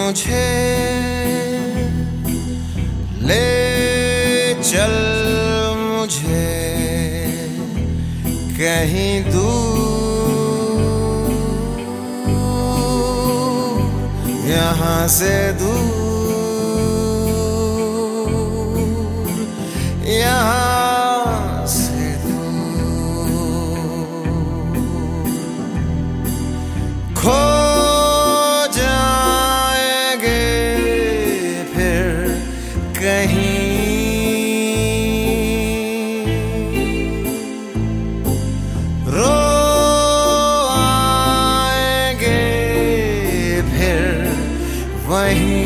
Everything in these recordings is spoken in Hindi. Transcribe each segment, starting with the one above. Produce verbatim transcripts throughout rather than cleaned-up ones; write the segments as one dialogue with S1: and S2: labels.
S1: मुझे ले चल मुझे कहीं दूर, यहाँ से दूर, यहाँ से दूर। खो जाएंगे फिर कहीं, रो आएंगे फिर वहीं।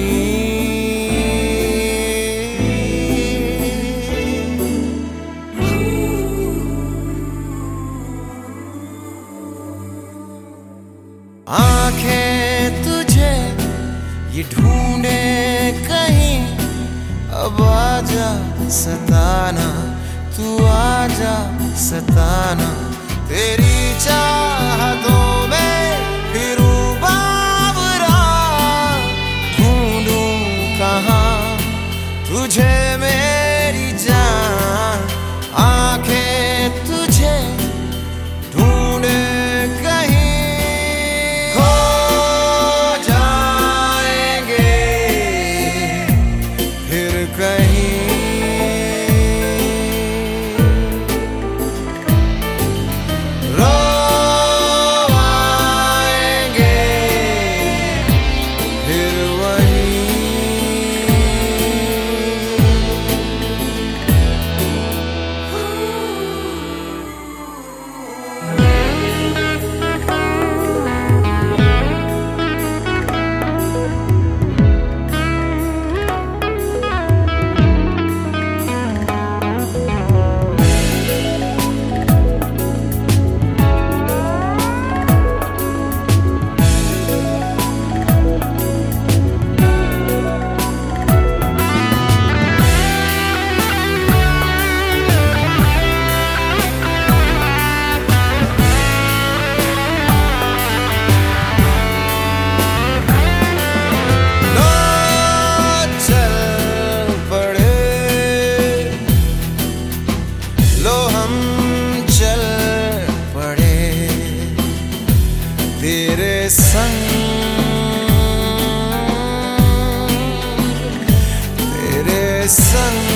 S1: आंखें तुझे ये ढूंढे कहीं, अब आजा सताना, तू आजा सताना। तेरी चाहतों में फिरूं बावरा, ढूंढूं कहाँ तुझे मेरी जान। आंखें तुझे ढूंढे कहीं, खो जाएंगे फिर कहीं। तेरे संग, तेरे संग